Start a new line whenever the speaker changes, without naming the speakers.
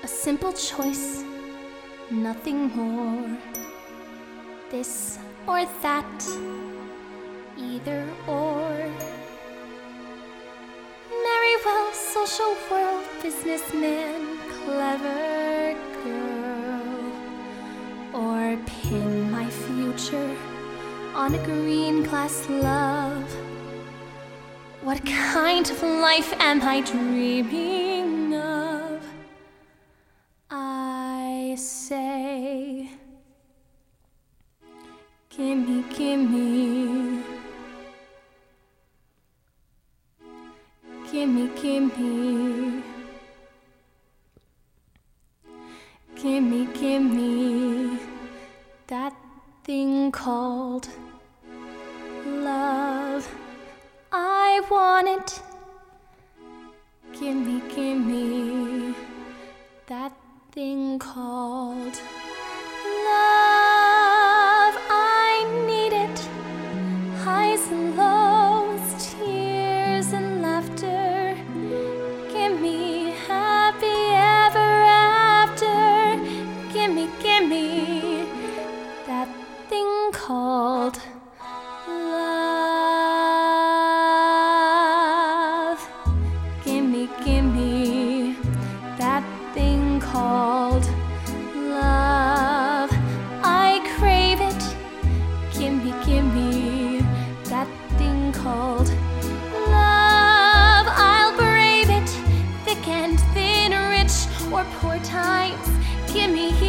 A simple choice, nothing more. This or that, either or. Marry well, social world, businessman, clever girl. Or pin my future on a green glass love. What kind of life am I dreaming of? I say, gimme, gimme, gimme, gimme, gimme, gimme that thing called love. I want it. Gimme, gimme that thing called love. I need it. Highs and lows, tears and laughter. Gimme happy ever after. Gimme, gimme that thing called love. Gimme, gimme that thing called love. I crave it. Gimme, gimme that thing called love. I'll brave it, thick and thin, rich or poor times. Gimme,